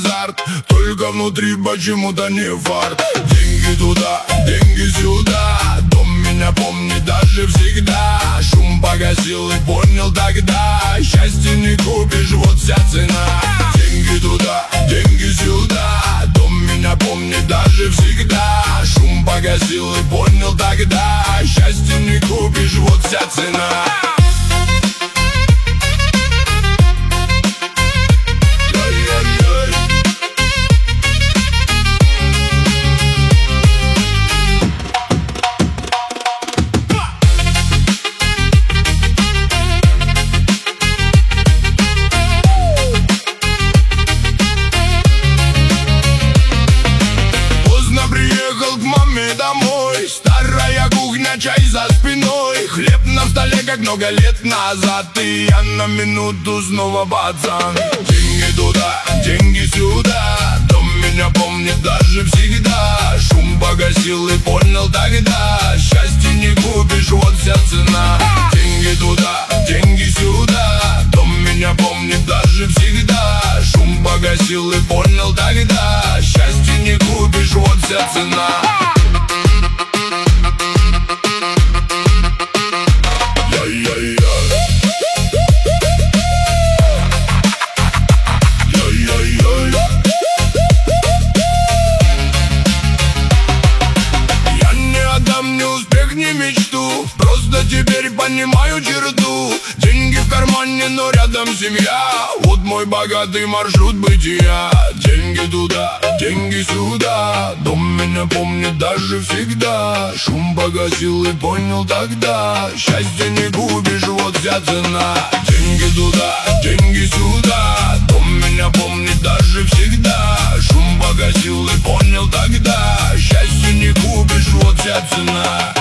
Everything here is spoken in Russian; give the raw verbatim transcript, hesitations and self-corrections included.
азарт, только внутри почему-то не фарт. Деньги туда, деньги сюда, дом меня помнит даже всегда. Шум погасил и понял тогда, счастье не купишь, вот вся цена. Деньги туда, деньги сюда, дом меня помнит даже всегда. Шум погасил и понял тогда, счастье не купишь, вот вся цена. Домой, старая кухня, чай за спиной, хлеб на столе, как много лет назад. И я на минуту снова пацан. Деньги туда, деньги сюда, дом меня помнит даже всегда. Шум погасил и понял тогда, счастье не купишь, вот вся цена. Деньги туда, деньги сюда, дом меня помнит даже всегда. Шум погасил и понял тогда, счастье не купишь, вот вся цена. Не мечту, просто теперь понимаю черту. Деньги в кармане, но рядом семья, вот мой богатый маршрут бытия. Деньги туда, деньги сюда, дом меня помнит даже всегда. Шум погасил и понял тогда, счастье не купишь, вот вся цена. Деньги туда, деньги сюда, дом меня помнит даже всегда. Шум погасил и понял тогда, счастье не купишь, вот вся цена.